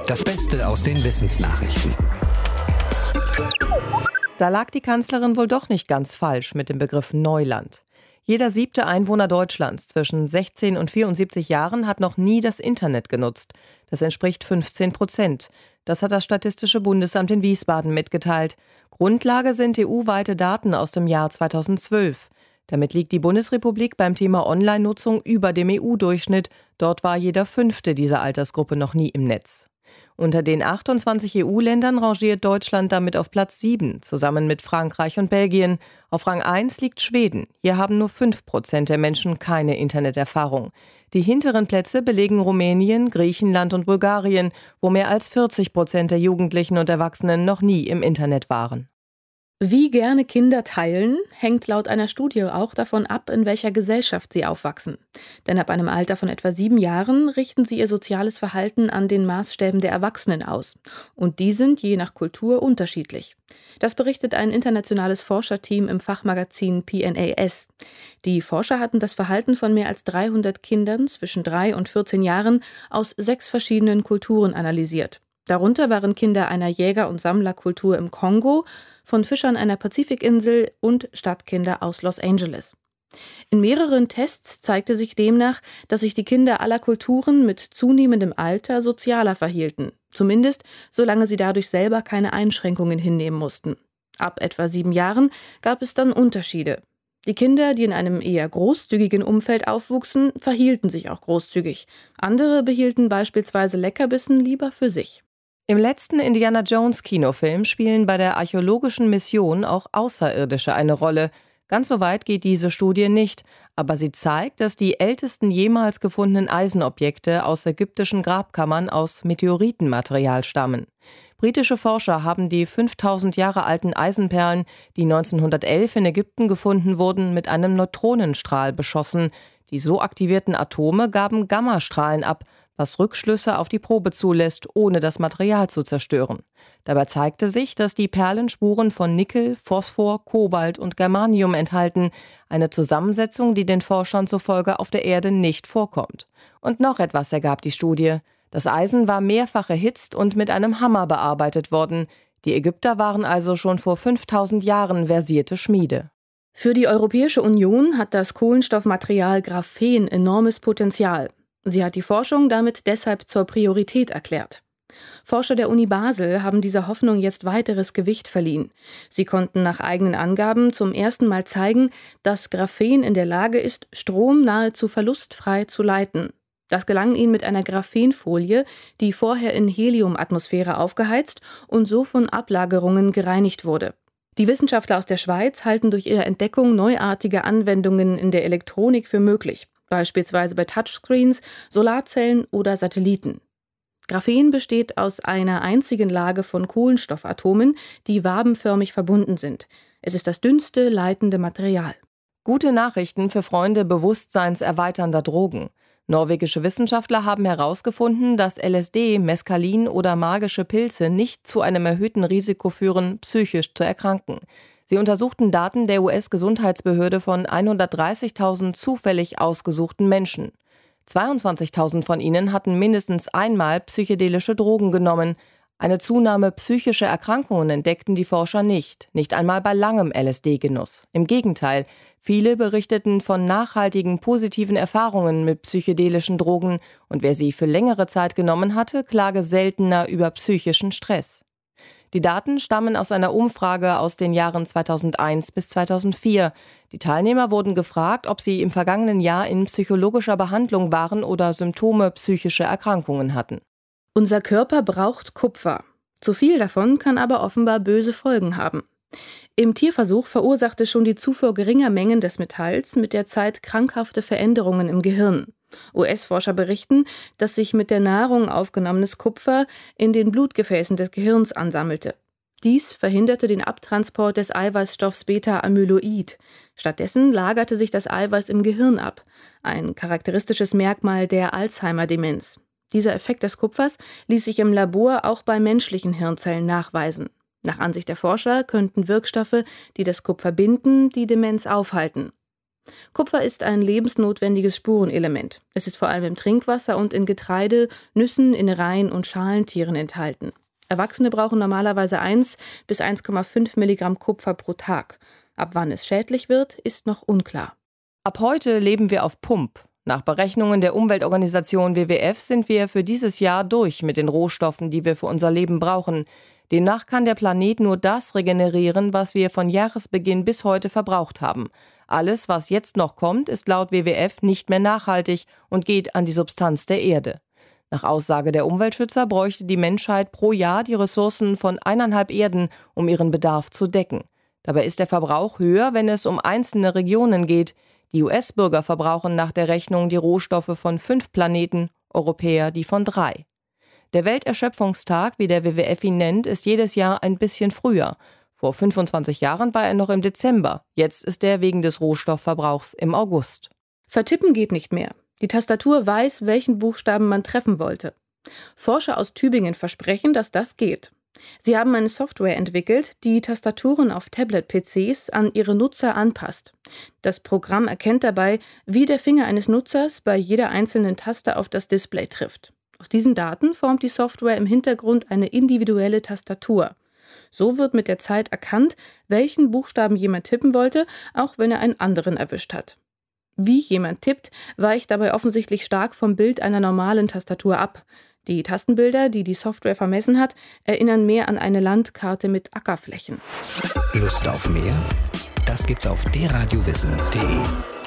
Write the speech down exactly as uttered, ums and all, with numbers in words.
Das Beste aus den Wissensnachrichten. Da lag die Kanzlerin wohl doch nicht ganz falsch mit dem Begriff Neuland. Jeder siebte Einwohner Deutschlands zwischen sechzehn und vierundsiebzig Jahren hat noch nie das Internet genutzt. Das entspricht fünfzehn Prozent. Das hat das Statistische Bundesamt in Wiesbaden mitgeteilt. Grundlage sind E U-weite Daten aus dem Jahr zweitausendzwölf. Damit liegt die Bundesrepublik beim Thema Online-Nutzung über dem E U-Durchschnitt. Dort war jeder Fünfte dieser Altersgruppe noch nie im Netz. Unter den achtundzwanzig E U-Ländern rangiert Deutschland damit auf Platz sieben, zusammen mit Frankreich und Belgien. Auf Rang eins liegt Schweden. Hier haben nur fünf Prozent der Menschen keine Interneterfahrung. Die hinteren Plätze belegen Rumänien, Griechenland und Bulgarien, wo mehr als vierzig Prozent der Jugendlichen und Erwachsenen noch nie im Internet waren. Wie gerne Kinder teilen, hängt laut einer Studie auch davon ab, in welcher Gesellschaft sie aufwachsen. Denn ab einem Alter von etwa sieben Jahren richten sie ihr soziales Verhalten an den Maßstäben der Erwachsenen aus. Und die sind je nach Kultur unterschiedlich. Das berichtet ein internationales Forscherteam im Fachmagazin P N A S. Die Forscher hatten das Verhalten von mehr als dreihundert Kindern zwischen drei und vierzehn Jahren aus sechs verschiedenen Kulturen analysiert. Darunter waren Kinder einer Jäger- und Sammlerkultur im Kongo, von Fischern einer Pazifikinsel und Stadtkinder aus Los Angeles. In mehreren Tests zeigte sich demnach, dass sich die Kinder aller Kulturen mit zunehmendem Alter sozialer verhielten. Zumindest, solange sie dadurch selber keine Einschränkungen hinnehmen mussten. Ab etwa sieben Jahren gab es dann Unterschiede. Die Kinder, die in einem eher großzügigen Umfeld aufwuchsen, verhielten sich auch großzügig. Andere behielten beispielsweise Leckerbissen lieber für sich. Im letzten Indiana-Jones-Kinofilm spielen bei der archäologischen Mission auch Außerirdische eine Rolle. Ganz so weit geht diese Studie nicht, aber sie zeigt, dass die ältesten jemals gefundenen Eisenobjekte aus ägyptischen Grabkammern aus Meteoritenmaterial stammen. Britische Forscher haben die fünftausend Jahre alten Eisenperlen, die neunzehnhundertelf in Ägypten gefunden wurden, mit einem Neutronenstrahl beschossen. Die so aktivierten Atome gaben Gammastrahlen ab, was Rückschlüsse auf die Probe zulässt, ohne das Material zu zerstören. Dabei zeigte sich, dass die Perlen Spuren von Nickel, Phosphor, Kobalt und Germanium enthalten, eine Zusammensetzung, die den Forschern zufolge auf der Erde nicht vorkommt. Und noch etwas ergab die Studie. Das Eisen war mehrfach erhitzt und mit einem Hammer bearbeitet worden. Die Ägypter waren also schon vor fünftausend Jahren versierte Schmiede. Für die Europäische Union hat das Kohlenstoffmaterial Graphen enormes Potenzial. Sie hat die Forschung damit deshalb zur Priorität erklärt. Forscher der Uni Basel haben dieser Hoffnung jetzt weiteres Gewicht verliehen. Sie konnten nach eigenen Angaben zum ersten Mal zeigen, dass Graphen in der Lage ist, Strom nahezu verlustfrei zu leiten. Das gelang ihnen mit einer Graphenfolie, die vorher in Heliumatmosphäre aufgeheizt und so von Ablagerungen gereinigt wurde. Die Wissenschaftler aus der Schweiz halten durch ihre Entdeckung neuartige Anwendungen in der Elektronik für möglich. Beispielsweise bei Touchscreens, Solarzellen oder Satelliten. Graphen besteht aus einer einzigen Lage von Kohlenstoffatomen, die wabenförmig verbunden sind. Es ist das dünnste leitende Material. Gute Nachrichten für Freunde bewusstseinserweiternder Drogen. Norwegische Wissenschaftler haben herausgefunden, dass L S D, Mescalin oder magische Pilze nicht zu einem erhöhten Risiko führen, psychisch zu erkranken. Sie untersuchten Daten der U S-Gesundheitsbehörde von hundertdreißigtausend zufällig ausgesuchten Menschen. zweiundzwanzigtausend von ihnen hatten mindestens einmal psychedelische Drogen genommen. Eine Zunahme psychischer Erkrankungen entdeckten die Forscher nicht, nicht einmal bei langem L S D-Genuss. Im Gegenteil, viele berichteten von nachhaltigen positiven Erfahrungen mit psychedelischen Drogen und wer sie für längere Zeit genommen hatte, klage seltener über psychischen Stress. Die Daten stammen aus einer Umfrage aus den Jahren zweitausendeins bis zweitausendvier. Die Teilnehmer wurden gefragt, ob sie im vergangenen Jahr in psychologischer Behandlung waren oder Symptome psychischer Erkrankungen hatten. Unser Körper braucht Kupfer. Zu viel davon kann aber offenbar böse Folgen haben. Im Tierversuch verursachte schon die Zufuhr geringer Mengen des Metalls mit der Zeit krankhafte Veränderungen im Gehirn. U S-Forscher berichten, dass sich mit der Nahrung aufgenommenes Kupfer in den Blutgefäßen des Gehirns ansammelte. Dies verhinderte den Abtransport des Eiweißstoffs Beta-Amyloid. Stattdessen lagerte sich das Eiweiß im Gehirn ab, ein charakteristisches Merkmal der Alzheimer-Demenz. Dieser Effekt des Kupfers ließ sich im Labor auch bei menschlichen Hirnzellen nachweisen. Nach Ansicht der Forscher könnten Wirkstoffe, die das Kupfer binden, die Demenz aufhalten. Kupfer ist ein lebensnotwendiges Spurenelement. Es ist vor allem im Trinkwasser und in Getreide, Nüssen, Innereien und Schalentieren enthalten. Erwachsene brauchen normalerweise eins bis eins Komma fünf Milligramm Kupfer pro Tag. Ab wann es schädlich wird, ist noch unklar. Ab heute leben wir auf Pump. Nach Berechnungen der Umweltorganisation W W F sind wir für dieses Jahr durch mit den Rohstoffen, die wir für unser Leben brauchen. Demnach kann der Planet nur das regenerieren, was wir von Jahresbeginn bis heute verbraucht haben. Alles, was jetzt noch kommt, ist laut W W F nicht mehr nachhaltig und geht an die Substanz der Erde. Nach Aussage der Umweltschützer bräuchte die Menschheit pro Jahr die Ressourcen von eineinhalb Erden, um ihren Bedarf zu decken. Dabei ist der Verbrauch höher, wenn es um einzelne Regionen geht. Die U S-Bürger verbrauchen nach der Rechnung die Rohstoffe von fünf Planeten, Europäer die von drei. Der Welterschöpfungstag, wie der W W F ihn nennt, ist jedes Jahr ein bisschen früher. Vor fünfundzwanzig Jahren war er noch im Dezember. Jetzt ist er wegen des Rohstoffverbrauchs im August. Vertippen geht nicht mehr. Die Tastatur weiß, welchen Buchstaben man treffen wollte. Forscher aus Tübingen versprechen, dass das geht. Sie haben eine Software entwickelt, die Tastaturen auf Tablet-P Cs an ihre Nutzer anpasst. Das Programm erkennt dabei, wie der Finger eines Nutzers bei jeder einzelnen Taste auf das Display trifft. Aus diesen Daten formt die Software im Hintergrund eine individuelle Tastatur. So wird mit der Zeit erkannt, welchen Buchstaben jemand tippen wollte, auch wenn er einen anderen erwischt hat. Wie jemand tippt, weicht dabei offensichtlich stark vom Bild einer normalen Tastatur ab. Die Tastenbilder, die die Software vermessen hat, erinnern mehr an eine Landkarte mit Ackerflächen. Lust auf mehr? Das gibt's auf d radio wissen punkt de.